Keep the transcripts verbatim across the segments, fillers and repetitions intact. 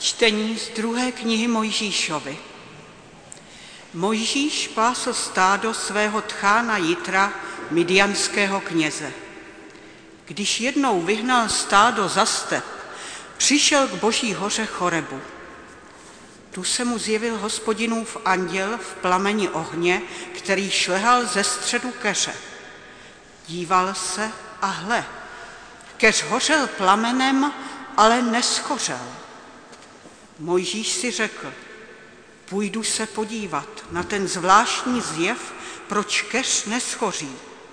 Čtení z druhé knihy Mojžíšovi. Mojžíš pásl stádo svého tchána Jitra, midjanského kněze. Když jednou vyhnal stádo za step, přišel k Boží hoře Chorebu. Tu se mu zjevil Hospodinův anděl v plameni ohně, který šlehal ze středu keře. Díval se a hle, keř hořel plamenem, ale neschořel. Mojžíš si řekl, půjdu se podívat na ten zvláštní zjev, proč keř neschoří.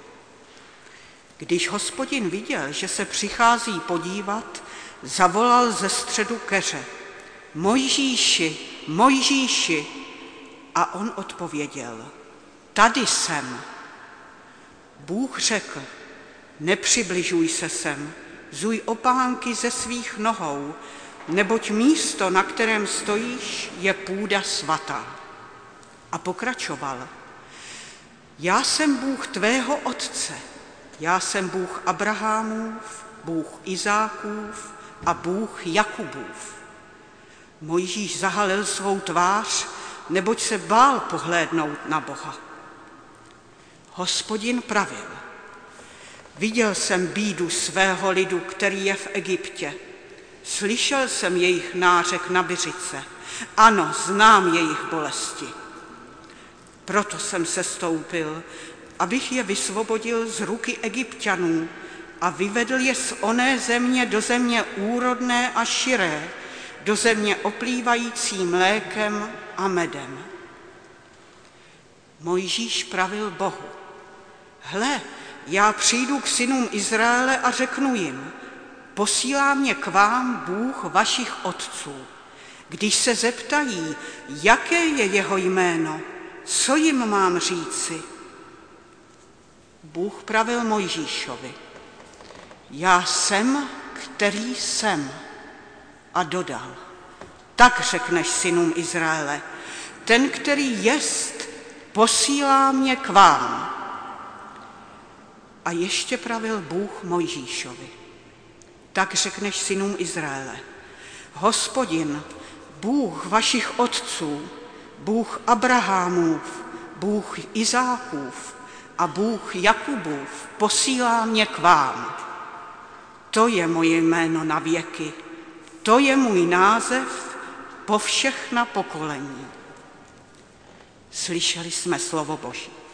Když Hospodin viděl, že se přichází podívat, zavolal ze středu keře, Mojžíši, Mojžíši, a on odpověděl, tady jsem. Bůh řekl, nepřibližuj se sem, zuj opánky ze svých nohou, neboť místo, na kterém stojíš, je půda svatá. A pokračoval, já jsem Bůh tvého otce, já jsem Bůh Abrahamův, Bůh Izákův a Bůh Jakubův. Mojžíš zahalil svou tvář, neboť se bál pohlédnout na Boha. Hospodin pravil, viděl jsem bídu svého lidu, který je v Egyptě. Slyšel jsem jejich nářek na byřice. Ano, znám jejich bolesti. Proto jsem sestoupil, abych je vysvobodil z ruky Egypťanů a vyvedl je z oné země do země úrodné a širé, do země oplývající mlékem a medem. Mojžíš pravil Bohu, hle, já přijdu k synům Izraele a řeknu jim, posílá mě k vám Bůh vašich otců. Když se zeptají, jaké je jeho jméno, co jim mám říci? Bůh pravil Mojžíšovi, já jsem, který jsem. A dodal, tak řekneš synům Izraele, ten, který jest, posílá mě k vám. A ještě pravil Bůh Mojžíšovi, tak řekneš synům Izraele, Hospodin, Bůh vašich otců, Bůh Abrahamův, Bůh Izákův a Bůh Jakubův posílá mě k vám. To je moje jméno na věky, to je můj název po všechna pokolení. Slyšeli jsme slovo Boží.